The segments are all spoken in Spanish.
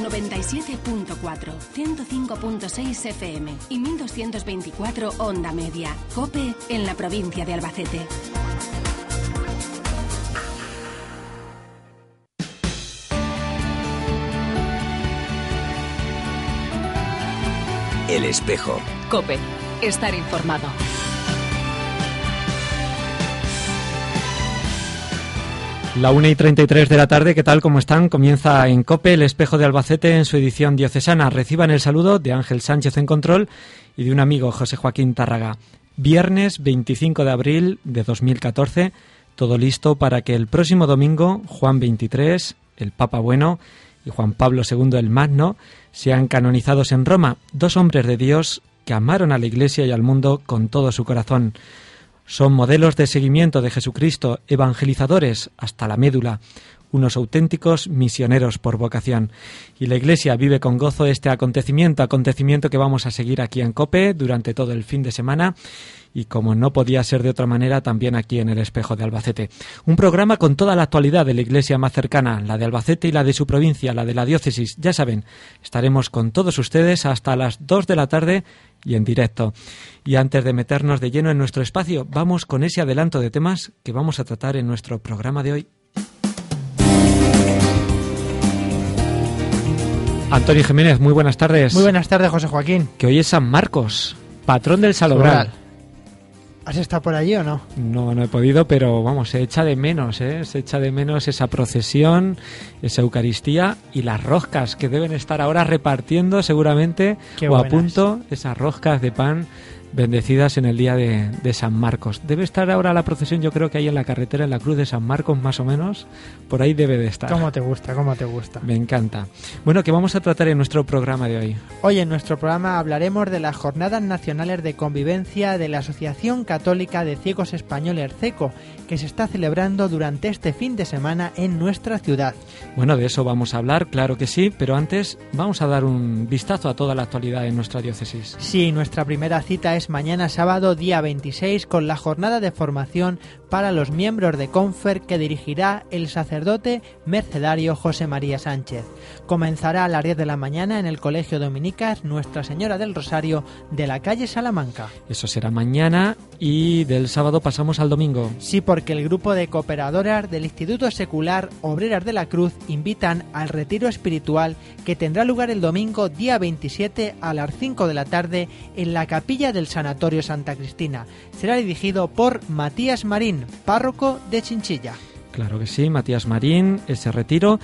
97.4, 105.6 FM y 1224 Onda Media. COPE en la provincia de Albacete. El Espejo. COPE. Estar informado. La 1:33 de la tarde, ¿qué tal? ¿Cómo están? Comienza en COPE, El Espejo de Albacete, en su edición diocesana. Reciban el saludo de Ángel Sánchez en control y de un amigo, José Joaquín Tárraga. Viernes 25 de abril de 2014, todo listo para que el próximo domingo Juan XXIII, el Papa Bueno, y Juan Pablo II, el Magno, sean canonizados en Roma, dos hombres de Dios que amaron a la Iglesia y al mundo con todo su corazón. Son modelos de seguimiento de Jesucristo, evangelizadores hasta la médula, unos auténticos misioneros por vocación. Y la Iglesia vive con gozo este acontecimiento que vamos a seguir aquí en COPE durante todo el fin de semana y, como no podía ser de otra manera, también aquí en El Espejo de Albacete. Un programa con toda la actualidad de la Iglesia más cercana, la de Albacete y la de su provincia, la de la diócesis. Ya saben, estaremos con todos ustedes hasta las 2 de la tarde y en directo. Y antes de meternos de lleno en nuestro espacio, vamos con ese adelanto de temas que vamos a tratar en nuestro programa de hoy. Antonio Jiménez, muy buenas tardes. Muy buenas tardes, José Joaquín. Que hoy es San Marcos, patrón del Salobral. ¿Has estado por allí o no? No he podido, pero vamos, se echa de menos, se echa de menos esa procesión, esa Eucaristía y las roscas que deben estar ahora repartiendo seguramente. Qué buenas. A punto esas roscas de pan bendecidas en el día de San Marcos. Debe estar ahora la procesión, yo creo que ahí en la carretera, en la cruz de San Marcos, más o menos, por ahí debe de estar. ¿Cómo te gusta? Me encanta. Bueno, ¿qué vamos a tratar en nuestro programa de hoy? Hoy en nuestro programa hablaremos de las Jornadas Nacionales de Convivencia de la Asociación Católica de Ciegos Españoles CECO, que se está celebrando durante este fin de semana en nuestra ciudad. Bueno, de eso vamos a hablar, claro que sí, pero antes vamos a dar un vistazo a toda la actualidad en nuestra diócesis. Sí, nuestra primera cita es mañana sábado, día 26, con la jornada de formación para los miembros de Confer que dirigirá el sacerdote mercedario José María Sánchez. Comenzará a las 10 de la mañana en el Colegio Dominicas Nuestra Señora del Rosario de la calle Salamanca. Eso será mañana y del sábado pasamos al domingo. Sí, porque el grupo de cooperadoras del Instituto Secular Obreras de la Cruz invitan al retiro espiritual que tendrá lugar el domingo día 27 a las 5 de la tarde en la capilla del Sanatorio Santa Cristina. Será dirigido por Matías Marín, párroco de Chinchilla. Claro que sí, Matías Marín, ese retiro.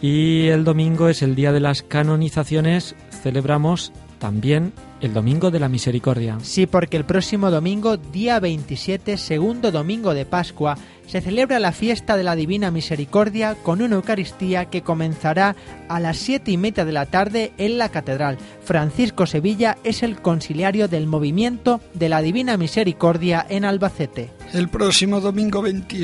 Y el domingo es el día de las canonizaciones. Celebramos también el Domingo de la Misericordia. Sí, porque el próximo domingo, día 27, segundo domingo de Pascua, se celebra la fiesta de la Divina Misericordia con una Eucaristía que comenzará a las 7:30 de la tarde en la Catedral. Francisco Sevilla es el conciliario del Movimiento de la Divina Misericordia en Albacete. El próximo domingo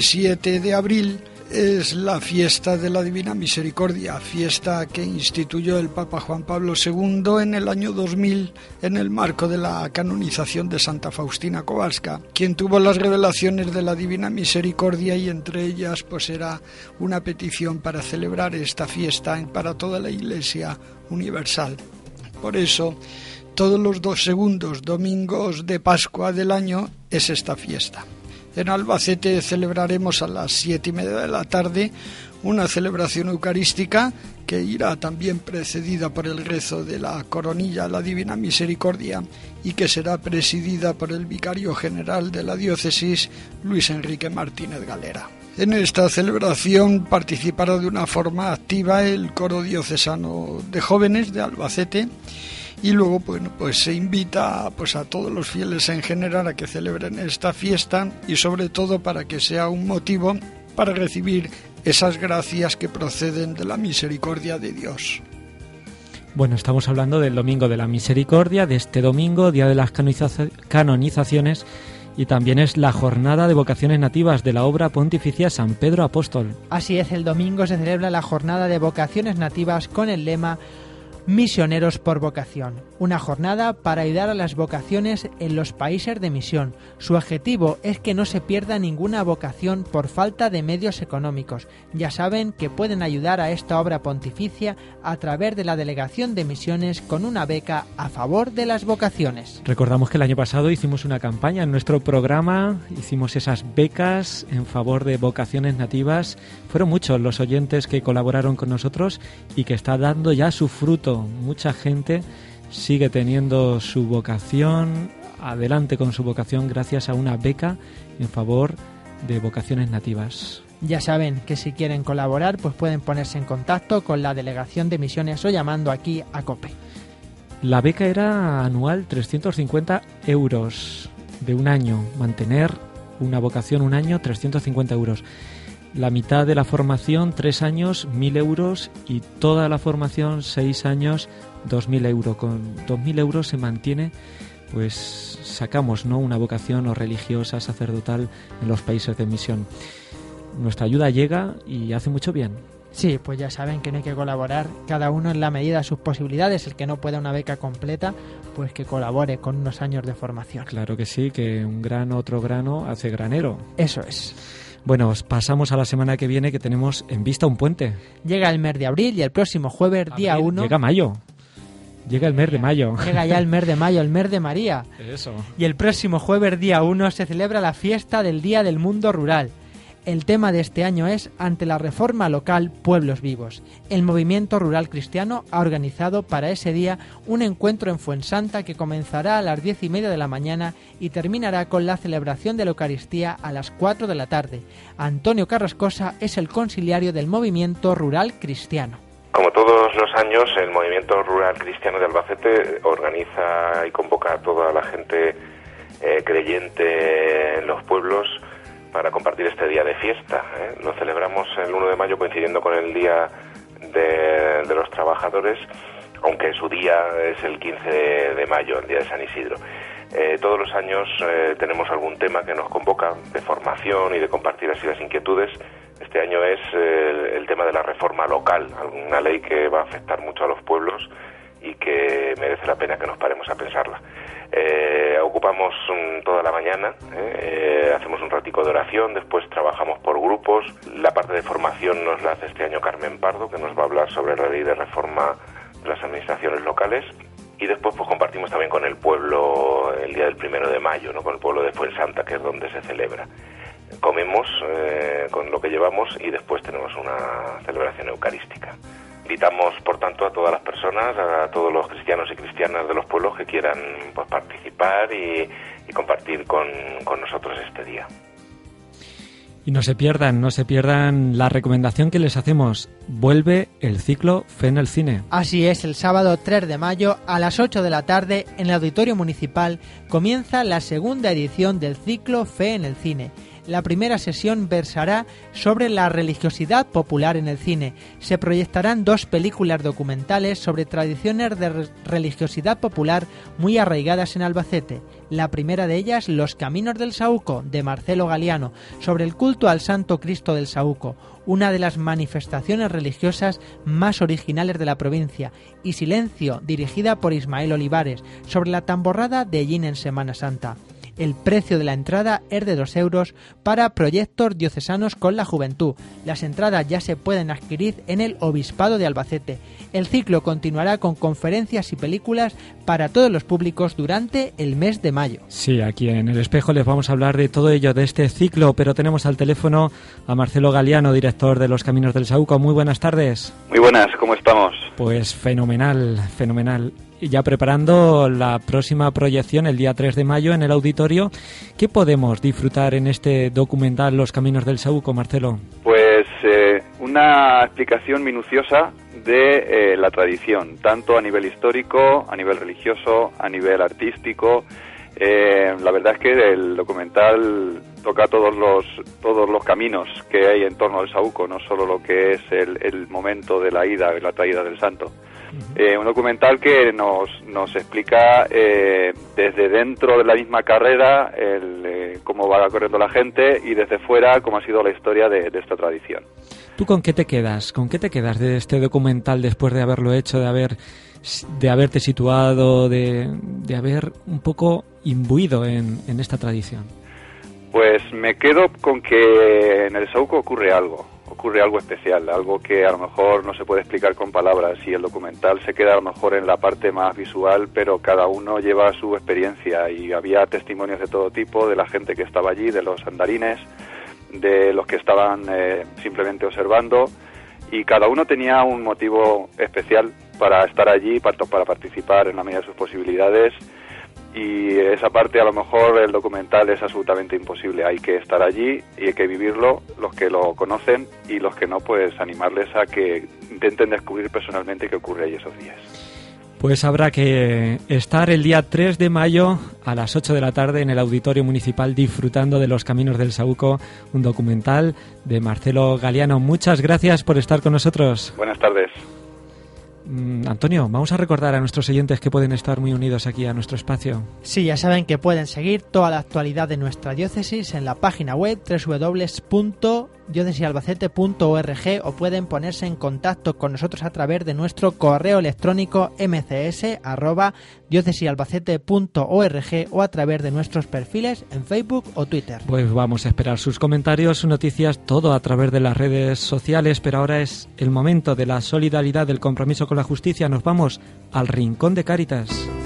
27 de abril es la fiesta de la Divina Misericordia, fiesta que instituyó el Papa Juan Pablo II en el año 2000 en el marco de la canonización de Santa Faustina Kowalska, quien tuvo las revelaciones de la Divina Misericordia, y entre ellas pues era una petición para celebrar esta fiesta para toda la Iglesia universal. Por eso, todos los 2 segundos domingos de Pascua del año es esta fiesta. En Albacete celebraremos a las 7:30 de la tarde una celebración eucarística que irá también precedida por el rezo de la coronilla a la Divina Misericordia y que será presidida por el vicario general de la diócesis, Luis Enrique Martínez Galera. En esta celebración participará de una forma activa el coro diocesano de jóvenes de Albacete. Y luego pues se invita a todos los fieles en general a que celebren esta fiesta y sobre todo para que sea un motivo para recibir esas gracias que proceden de la misericordia de Dios. Bueno, estamos hablando del Domingo de la Misericordia, de este domingo, día de las canonizaciones, y también es la jornada de vocaciones nativas de la obra pontificia San Pedro Apóstol. Así es, el domingo se celebra la jornada de vocaciones nativas con el lema Misioneros por vocación, una jornada para ayudar a las vocaciones en los países de misión. Su objetivo es que no se pierda ninguna vocación por falta de medios económicos. Ya saben que pueden ayudar a esta obra pontificia a través de la Delegación de Misiones con una beca a favor de las vocaciones. Recordamos que el año pasado hicimos una campaña en nuestro programa, hicimos esas becas en favor de vocaciones nativas. Fueron muchos los oyentes que colaboraron con nosotros y que está dando ya su fruto. Mucha gente sigue teniendo su vocación, adelante con su vocación gracias a una beca en favor de vocaciones nativas. Ya saben que si quieren colaborar, pues pueden ponerse en contacto con la Delegación de Misiones o llamando aquí a COPE. La beca era anual 350 euros de un año. Mantener una vocación un año, 350 euros. La mitad de la formación, 3 años, 1.000 euros, y toda la formación, 6 años, 2.000 euros. Con 2.000 euros se mantiene, pues sacamos, ¿no?, una vocación o religiosa, sacerdotal en los países de misión. Nuestra ayuda llega y hace mucho bien. Sí, pues ya saben que no hay que colaborar, cada uno en la medida de sus posibilidades. El que no pueda una beca completa, pues que colabore con unos años de formación. Claro que sí, que un grano, otro grano, hace granero. Eso es. Bueno, pasamos a la semana que viene, que tenemos en vista un puente. Llega el mes de abril y el próximo jueves, día 1... Llega mayo. Llega el mes de mayo. Llega ya el mes de mayo, el mes de María. Eso. Y el próximo jueves, día 1, se celebra la fiesta del Día del Mundo Rural. El tema de este año es Ante la reforma local, pueblos vivos. El movimiento rural cristiano ha organizado para ese día un encuentro en Fuensanta que comenzará a las 10:30 de la mañana y terminará con la celebración de la Eucaristía a las 4 de la tarde. Antonio Carrascosa es el conciliario del movimiento rural cristiano. Como todos los años, el movimiento rural cristiano de Albacete organiza y convoca a toda la gente creyente en los pueblos para compartir este día de fiesta. Lo celebramos el 1 de mayo coincidiendo con el Día de los Trabajadores, aunque su día es el 15 de mayo, el Día de San Isidro. Todos los años tenemos algún tema que nos convoca de formación y de compartir así las inquietudes. Este año es el tema de la reforma local, una ley que va a afectar mucho a los pueblos y que merece la pena que nos paremos a pensarla. Ocupamos toda la mañana, hacemos un ratico de oración, después trabajamos por grupos. La parte de formación nos la hace este año Carmen Pardo, que nos va a hablar sobre la ley de reforma de las administraciones locales. Y después pues compartimos también con el pueblo el día del 1 de mayo, ¿no?, con el pueblo de Fuensanta, que es donde se celebra. Comemos con lo que llevamos y después tenemos una celebración eucarística. Invitamos, por tanto, a todas las personas, a todos los cristianos y cristianas de los pueblos que quieran pues participar y compartir con nosotros este día. Y no se pierdan la recomendación que les hacemos. Vuelve el ciclo Fe en el Cine. Así es, el sábado 3 de mayo a las 8 de la tarde en el Auditorio Municipal comienza la segunda edición del ciclo Fe en el Cine. La primera sesión versará sobre la religiosidad popular en el cine. Se proyectarán 2 películas documentales sobre tradiciones de religiosidad popular muy arraigadas en Albacete. La primera de ellas, Los Caminos del Saúco, de Marcelo Galiano, sobre el culto al Santo Cristo del Saúco, una de las manifestaciones religiosas más originales de la provincia, y Silencio, dirigida por Ismael Olivares, sobre la tamborrada de Ellín en Semana Santa. El precio de la entrada es de 2 euros para proyectos diocesanos con la juventud. Las entradas ya se pueden adquirir en el Obispado de Albacete. El ciclo continuará con conferencias y películas para todos los públicos durante el mes de mayo. Sí, aquí en El Espejo les vamos a hablar de todo ello, de este ciclo, pero tenemos al teléfono a Marcelo Galiano, director de Los Caminos del Saúco. Muy buenas tardes. Muy buenas, ¿cómo estamos? Pues fenomenal. Y ya preparando la próxima proyección el día 3 de mayo en el auditorio. ¿Qué podemos disfrutar en este documental Los Caminos del Saúco, Marcelo? Pues una explicación minuciosa de la tradición, tanto a nivel histórico, a nivel religioso, a nivel artístico. La verdad es que el documental toca todos los caminos que hay en torno al Saúco, no solo lo que es el momento de la ida y la traída del santo. Un documental que nos explica desde dentro de la misma carrera cómo va corriendo la gente, y desde fuera cómo ha sido la historia de esta tradición. ¿Tú con qué te quedas? ¿Con qué te quedas de este documental después de haberlo hecho, de haberte situado, de haber un poco imbuido en esta tradición? Pues me quedo con que en el Saúco ocurre algo especial, algo que a lo mejor no se puede explicar con palabras, y el documental se queda a lo mejor en la parte más visual, pero cada uno lleva su experiencia, y había testimonios de todo tipo, de la gente que estaba allí, de los andarines, de los que estaban simplemente observando, y cada uno tenía un motivo especial para estar allí, para participar en la medida de sus posibilidades. Y esa parte, a lo mejor, el documental es absolutamente imposible. Hay que estar allí y hay que vivirlo, los que lo conocen, y los que no, pues animarles a que intenten descubrir personalmente qué ocurre allí esos días. Pues habrá que estar el día 3 de mayo a las 8 de la tarde en el Auditorio Municipal disfrutando de los caminos del Saúco, un documental de Marcelo Galiano. Muchas gracias por estar con nosotros. Buenas tardes. Antonio, vamos a recordar a nuestros oyentes que pueden estar muy unidos aquí a nuestro espacio. Sí, ya saben que pueden seguir toda la actualidad de nuestra diócesis en la página web www.diocesisalbacete.org, o pueden ponerse en contacto con nosotros a través de nuestro correo electrónico mcs@diocesisalbacete.org, o a través de nuestros perfiles en Facebook o Twitter. Pues vamos a esperar sus comentarios, sus noticias, todo a través de las redes sociales, pero ahora es el momento de la solidaridad, del compromiso con la justicia. Nos vamos al Rincón de Cáritas.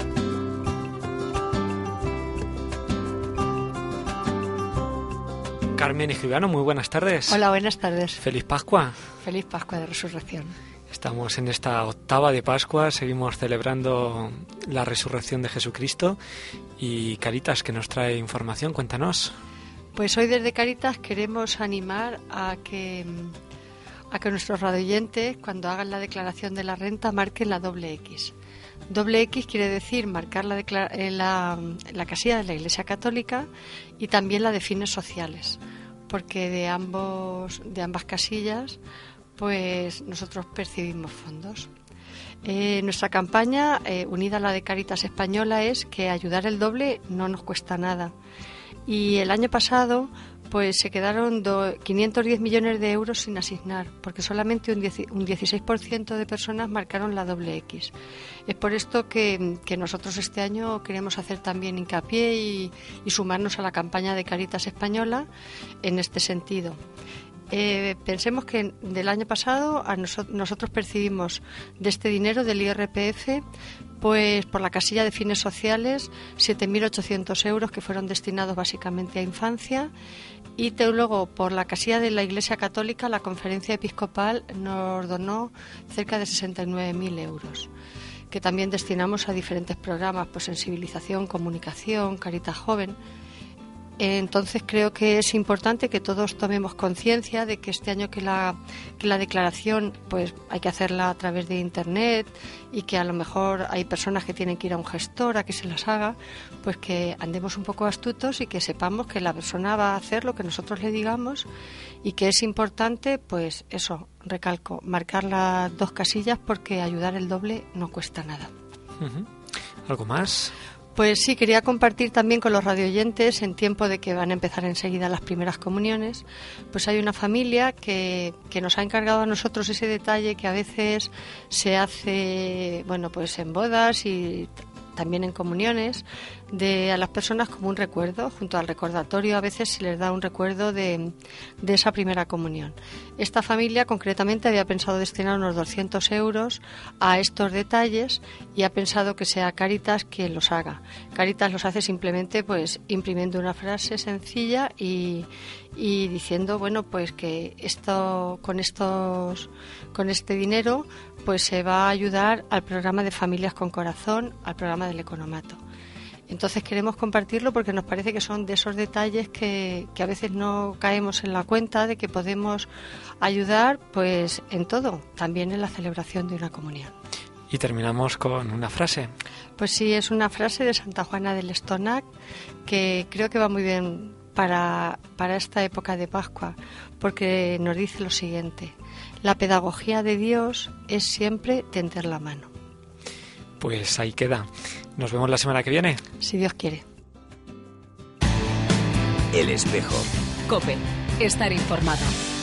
Carmen Escribano, muy buenas tardes. Hola, buenas tardes. Feliz Pascua. Feliz Pascua de Resurrección. Estamos en esta octava de Pascua, seguimos celebrando la resurrección de Jesucristo, y Cáritas, que nos trae información, cuéntanos. Pues hoy desde Cáritas queremos animar a que nuestros radioyentes, cuando hagan la declaración de la renta, marquen la X. X quiere decir marcar la casilla de la Iglesia Católica, y también la de fines sociales, porque de ambas casillas pues nosotros percibimos fondos. Nuestra campaña, unida a la de Cáritas Española, es que ayudar el doble no nos cuesta nada. Y el año pasado pues se quedaron 510 millones de euros sin asignar, porque solamente un 16% de personas marcaron la X. Es por esto que nosotros este año queremos hacer también hincapié y sumarnos a la campaña de Cáritas Española en este sentido. Pensemos que del año pasado nosotros percibimos de este dinero del IRPF, pues por la casilla de fines sociales, 7.800 euros, que fueron destinados básicamente a infancia, y luego por la casilla de la Iglesia Católica, la Conferencia Episcopal nos donó cerca de 69.000 euros, que también destinamos a diferentes programas, pues sensibilización, comunicación, Cáritas Joven. Entonces creo que es importante que todos tomemos conciencia de que este año que la declaración pues hay que hacerla a través de internet, y que a lo mejor hay personas que tienen que ir a un gestor a que se las haga, pues que andemos un poco astutos y que sepamos que la persona va a hacer lo que nosotros le digamos, y que es importante, pues eso, recalco, marcar las dos casillas, porque ayudar el doble no cuesta nada. ¿Algo más? Pues sí, quería compartir también con los radioyentes, en tiempo de que van a empezar enseguida las primeras comuniones, pues hay una familia que nos ha encargado a nosotros ese detalle que a veces se hace, bueno, pues en bodas y también en comuniones, a las personas como un recuerdo. Junto al recordatorio a veces se les da un recuerdo de esa primera comunión. Esta familia concretamente había pensado destinar unos 200 euros a estos detalles, y ha pensado que sea Cáritas quien los haga. Cáritas los hace simplemente pues imprimiendo una frase sencilla y diciendo, bueno, pues que con este dinero pues se va a ayudar al programa de Familias con Corazón, al programa del Economato. Entonces queremos compartirlo porque nos parece que son de esos detalles que a veces no caemos en la cuenta de que podemos ayudar pues en todo, también en la celebración de una comunión. Y terminamos con una frase. Pues sí, es una frase de Santa Juana del Estonac que creo que va muy bien para esta época de Pascua, porque nos dice lo siguiente: la pedagogía de Dios es siempre tender la mano. Pues ahí queda. Nos vemos la semana que viene. Si Dios quiere. El Espejo. COPE. Estar informado.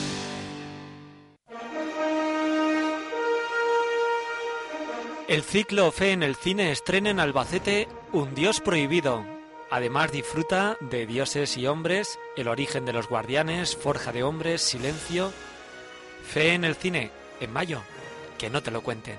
El ciclo Fe en el Cine estrena en Albacete Un Dios Prohibido. Además disfruta de Dioses y Hombres, El origen de los guardianes, Forja de hombres, Silencio. Fe en el Cine, en mayo. Que no te lo cuenten.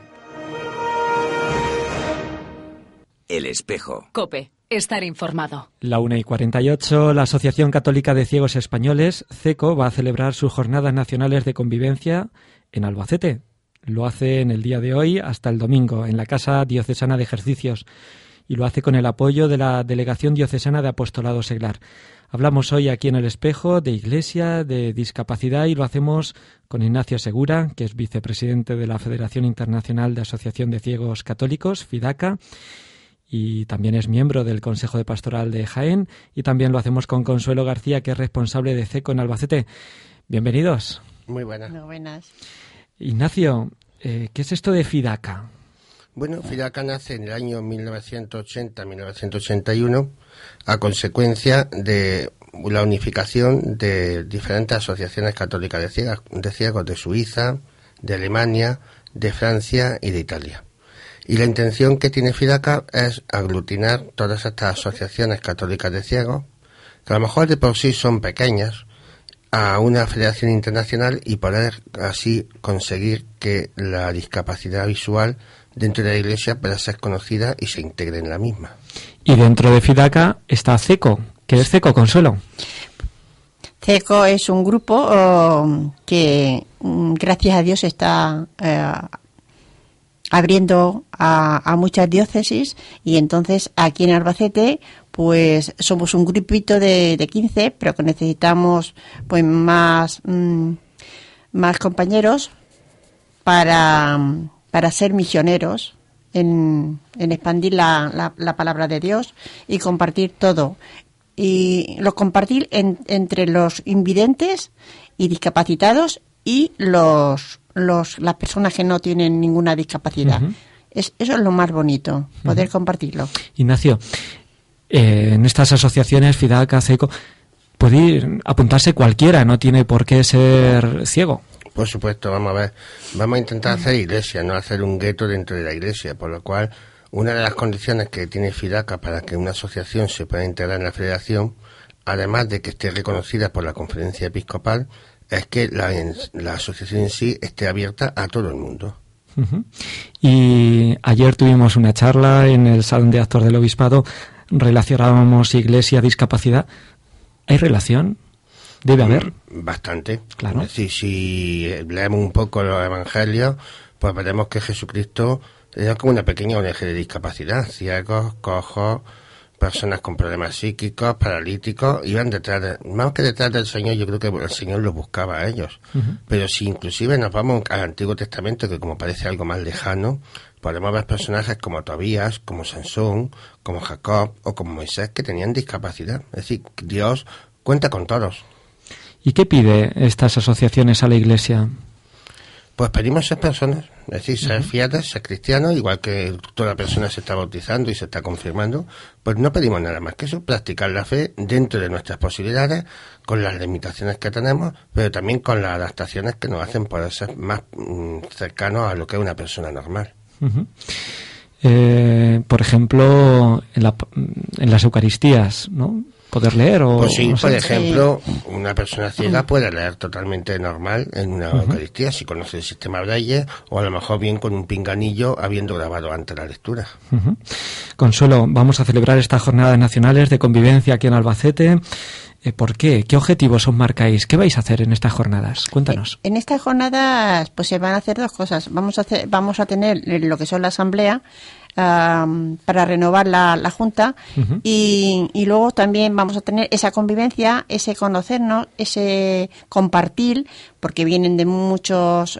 El Espejo. COPE. Estar informado. La 1:48, la Asociación Católica de Ciegos Españoles, CECO, va a celebrar sus Jornadas Nacionales de Convivencia en Albacete. Lo hace en el día de hoy hasta el domingo, en la Casa Diocesana de Ejercicios, y lo hace con el apoyo de la Delegación Diocesana de Apostolado Seglar. Hablamos hoy aquí en El Espejo de Iglesia, de discapacidad, y lo hacemos con Ignacio Segura, que es vicepresidente de la Federación Internacional de Asociación de Ciegos Católicos, FIDACA, y también es miembro del Consejo de Pastoral de Jaén, y también lo hacemos con Consuelo García, que es responsable de CECO en Albacete. Bienvenidos. Muy buenas. Muy buenas. Ignacio, ¿qué es esto de FIDACA? Bueno, FIDACA nace en el año 1980-1981 a consecuencia de la unificación de diferentes asociaciones católicas de ciegos de Suiza, de Alemania, de Francia y de Italia. Y la intención que tiene FIDACA es aglutinar todas estas asociaciones católicas de ciegos, que a lo mejor de por sí son pequeñas, a una federación internacional y poder así conseguir que la discapacidad visual dentro de la Iglesia pueda ser conocida y se integre en la misma. Y dentro de FIDACA está CECO. ¿Qué es CECO, Consuelo? CECO es un grupo que, gracias a Dios, está abriendo a muchas diócesis, y entonces aquí en Albacete pues somos un grupito de 15, pero que necesitamos pues más compañeros para ser misioneros en expandir la palabra de Dios y compartir todo, y lo compartir entre los invidentes y discapacitados y las personas que no tienen ninguna discapacidad. Uh-huh. Eso es lo más bonito, poder compartirlo. Ignacio, en estas asociaciones, FIDACA, CECO, puede apuntarse cualquiera, no tiene por qué ser ciego. Por supuesto, vamos a ver, vamos a intentar hacer iglesia, no hacer un gueto dentro de la iglesia, por lo cual una de las condiciones que tiene FIDACA para que una asociación se pueda integrar en la federación, además de que esté reconocida por la Conferencia Episcopal, es que la asociación en sí esté abierta a todo el mundo. Uh-huh. Y ayer tuvimos una charla en el Salón de Actos del Obispado, relacionábamos iglesia, discapacidad. ¿Hay relación? ¿Debe haber? Bastante. Claro. Es decir, si leemos un poco los evangelios, pues veremos que Jesucristo era como una pequeña ONG de discapacidad. Ciegos, cojos, personas con problemas psíquicos, paralíticos, iban más que detrás del Señor, yo creo que el Señor los buscaba a ellos. Uh-huh. Pero si inclusive nos vamos al Antiguo Testamento, que como parece algo más lejano, podemos ver personajes como Tobías, como Sansón, como Jacob o como Moisés, que tenían discapacidad. Es decir, Dios cuenta con todos. ¿Y qué pide estas asociaciones a la Iglesia? Pues pedimos ser personas, es decir, ser fieles, ser cristianos, igual que toda persona se está bautizando y se está confirmando, pues no pedimos nada más que eso, practicar la fe dentro de nuestras posibilidades, con las limitaciones que tenemos, pero también con las adaptaciones que nos hacen poder ser más cercanos a lo que es una persona normal. Uh-huh. Por ejemplo, en las Eucaristías, ¿no? ¿Poder leer? Pues sí, no sé. Por ejemplo, una persona ciega puede leer totalmente normal en una Eucaristía si conoce el sistema Braille, o a lo mejor bien con un pinganillo habiendo grabado antes la lectura. Uh-huh. Consuelo, vamos a celebrar estas jornadas nacionales de convivencia aquí en Albacete. ¿Por qué? ¿Qué objetivos os marcáis? ¿Qué vais a hacer en estas jornadas? Cuéntanos. En estas jornadas pues se van a hacer dos cosas. Vamos a tener lo que son la asamblea, para renovar la Junta, uh-huh. y luego también vamos a tener esa convivencia, ese conocernos, ese compartir, porque vienen de muchos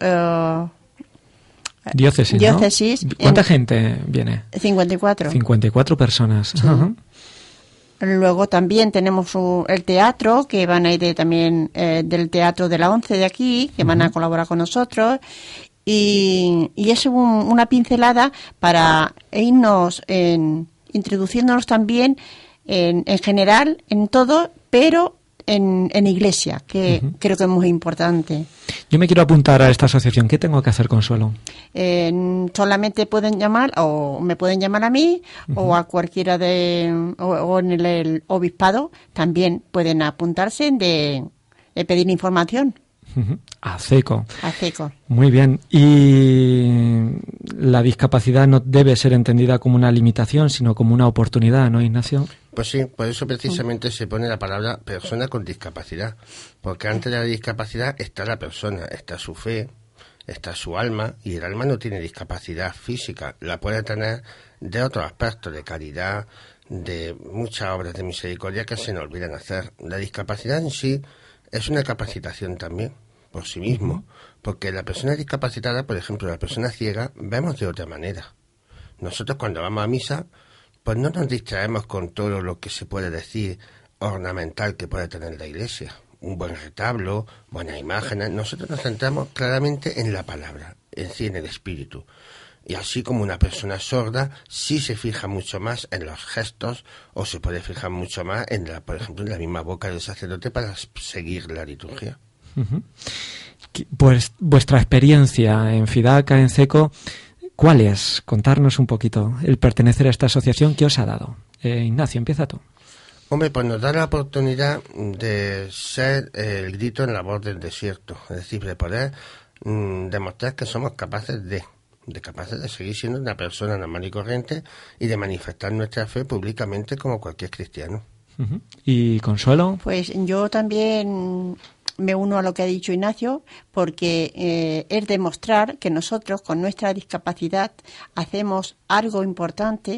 diócesis, ¿no? ¿Cuánta gente viene? 54. 54 personas. Sí. Uh-huh. Luego también tenemos el teatro, que van a ir también del Teatro de la 11 de aquí, que van a colaborar con nosotros. y es una pincelada para irnos introduciéndonos también en general, en todo, pero en iglesia, que creo que es muy importante. Yo me quiero apuntar a esta asociación. ¿Qué tengo que hacer, Consuelo? Solamente pueden llamar, o me pueden llamar a mí, o a cualquiera o en el obispado, también pueden apuntarse de pedir información. ACECO. ACECO. Muy bien. Y la discapacidad no debe ser entendida como una limitación, sino como una oportunidad, ¿no, Ignacio? Pues sí, por eso precisamente se pone la palabra persona con discapacidad, porque antes de la discapacidad está la persona, está su fe, está su alma, y el alma no tiene discapacidad física, la puede tener de otros aspectos, de caridad, de muchas obras de misericordia que se nos olvidan hacer. La discapacidad en sí es una capacitación también, por sí mismo, porque la persona discapacitada, por ejemplo, la persona ciega, vemos de otra manera. Nosotros cuando vamos a misa, pues no nos distraemos con todo lo que se puede decir ornamental que puede tener la iglesia. Un buen retablo, buenas imágenes. Nosotros nos centramos claramente en la palabra, en sí, en el espíritu. Y así como una persona sorda sí se fija mucho más en los gestos, o se puede fijar mucho más en por ejemplo, en la misma boca del sacerdote para seguir la liturgia. Pues vuestra experiencia en Fidaca, en CECO, ¿cuál es? Contarnos un poquito el pertenecer a esta asociación. ¿Qué os ha dado? Ignacio, empieza tú. Hombre, pues nos da la oportunidad de ser el grito en la voz del desierto, es decir, de poder demostrar que somos capaces de seguir siendo una persona normal y corriente y de manifestar nuestra fe públicamente como cualquier cristiano. ¿Y Consuelo? Pues yo también me uno a lo que ha dicho Ignacio, porque es demostrar que nosotros con nuestra discapacidad hacemos algo importante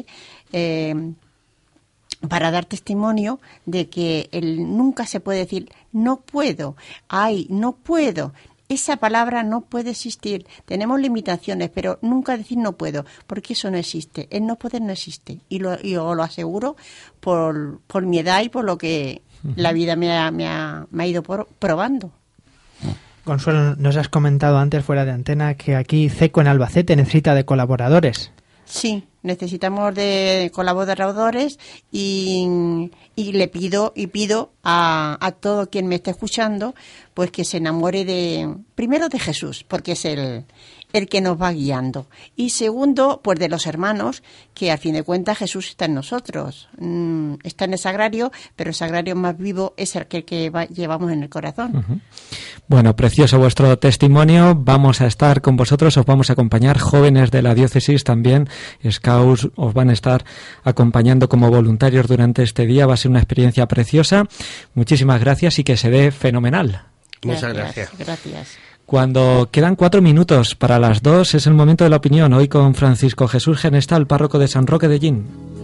para dar testimonio de que nunca se puede decir no puedo, no puedo. Esa palabra no puede existir. Tenemos limitaciones, pero nunca decir no puedo, porque eso no existe. El no poder no existe. Y os lo aseguro por mi edad y por lo que la vida me ha ido probando. Consuelo, nos has comentado antes fuera de antena que aquí CECO en Albacete necesita de colaboradores. Sí, necesitamos de colaboradores y pido a todo quien me esté escuchando pues que se enamore primero de Jesús, porque es el que nos va guiando, y segundo, pues de los hermanos, que a fin de cuentas Jesús está en nosotros, está en el sagrario, pero el sagrario más vivo es el que llevamos en el corazón. Bueno, precioso vuestro testimonio. Vamos a estar con vosotros, os vamos a acompañar, jóvenes de la diócesis también, Scouts os van a estar acompañando como voluntarios durante este día. Va a ser una experiencia preciosa. Muchísimas gracias y que se dé fenomenal. Muchas gracias. Cuando quedan 4 minutos para las 2 es el momento de la opinión. Hoy con Francisco Jesús Genestal, párroco de San Roque de Llin.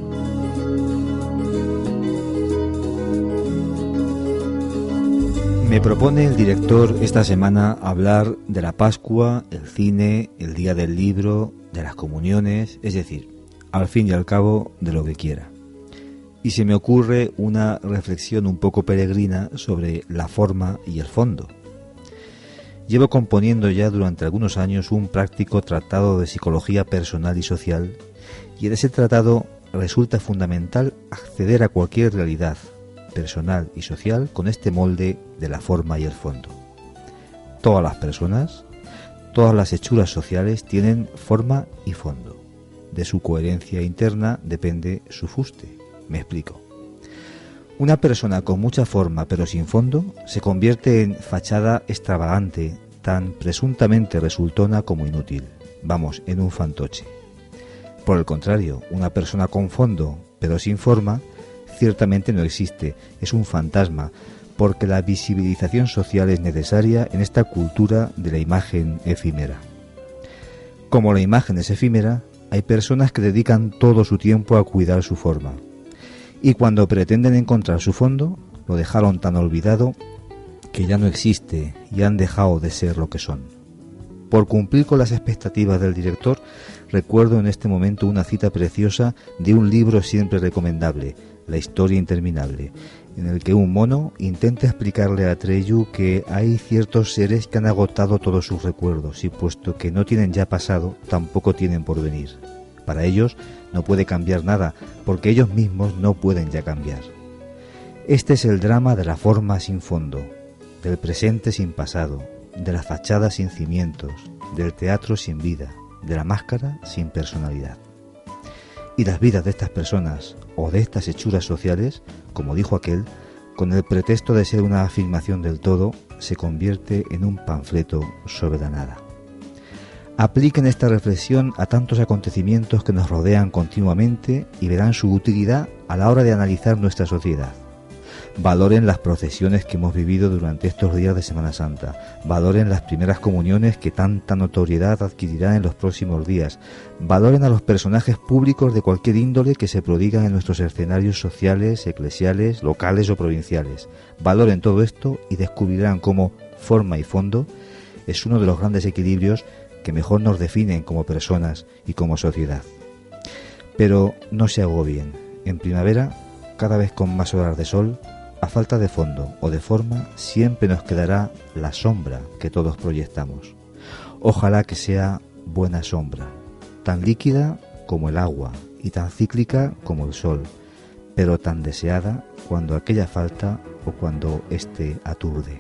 Me propone el director esta semana hablar de la Pascua, el cine, el Día del Libro, de las comuniones, es decir, al fin y al cabo, de lo que quiera. Y se me ocurre una reflexión un poco peregrina sobre la forma y el fondo. Llevo componiendo ya durante algunos años un práctico tratado de psicología personal y social, y en ese tratado resulta fundamental acceder a cualquier realidad personal y social con este molde de la forma y el fondo. Todas las personas, todas las hechuras sociales tienen forma y fondo. De su coherencia interna depende su fuste. Me explico. Una persona con mucha forma pero sin fondo se convierte en fachada extravagante, tan presuntamente resultona como inútil. Vamos, en un fantoche. Por el contrario, una persona con fondo pero sin forma ciertamente no existe, es un fantasma, porque la visibilización social es necesaria en esta cultura de la imagen efímera. Como la imagen es efímera, hay personas que dedican todo su tiempo a cuidar su forma. Y cuando pretenden encontrar su fondo, lo dejaron tan olvidado que ya no existe y han dejado de ser lo que son. Por cumplir con las expectativas del director, recuerdo en este momento una cita preciosa de un libro siempre recomendable, La historia interminable, en el que un mono intenta explicarle a Treyu que hay ciertos seres que han agotado todos sus recuerdos y puesto que no tienen ya pasado, tampoco tienen porvenir. Para ellos no puede cambiar nada, porque ellos mismos no pueden ya cambiar. Este es el drama de la forma sin fondo, del presente sin pasado, de la fachada sin cimientos, del teatro sin vida, de la máscara sin personalidad. Y las vidas de estas personas, o de estas hechuras sociales, como dijo aquel, con el pretexto de ser una afirmación del todo, se convierte en un panfleto sobre la nada. Apliquen esta reflexión a tantos acontecimientos que nos rodean continuamente y verán su utilidad a la hora de analizar nuestra sociedad. Valoren las procesiones que hemos vivido durante estos días de Semana Santa. Valoren las primeras comuniones que tanta notoriedad adquirirán en los próximos días. Valoren a los personajes públicos de cualquier índole que se prodigan en nuestros escenarios sociales, eclesiales, locales o provinciales. Valoren todo esto y descubrirán cómo forma y fondo es uno de los grandes equilibrios que mejor nos definen como personas y como sociedad. Pero no se agobien. En primavera, cada vez con más horas de sol, a falta de fondo o de forma, siempre nos quedará la sombra que todos proyectamos. Ojalá que sea buena sombra, tan líquida como el agua y tan cíclica como el sol, pero tan deseada cuando aquella falta o cuando éste aturde.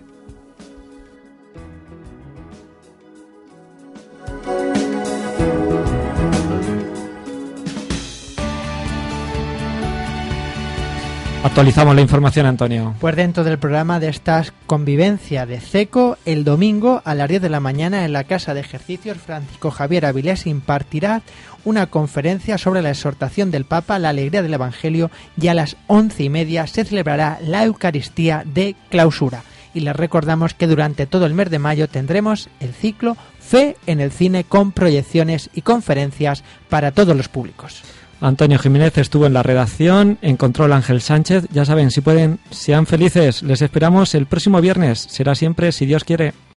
Actualizamos la información, Antonio. Pues dentro del programa de esta convivencia de CECO, el domingo a las 10 de la mañana en la Casa de Ejercicios Francisco Javier Avilés impartirá una conferencia sobre la exhortación del Papa, la alegría del Evangelio, y a las 11:30 se celebrará la Eucaristía de clausura. Y les recordamos que durante todo el mes de mayo tendremos el ciclo Fe en el Cine con proyecciones y conferencias para todos los públicos. Antonio Jiménez estuvo en la redacción, en control Ángel Sánchez. Ya saben, si pueden, sean felices. Les esperamos el próximo viernes. Será siempre, si Dios quiere.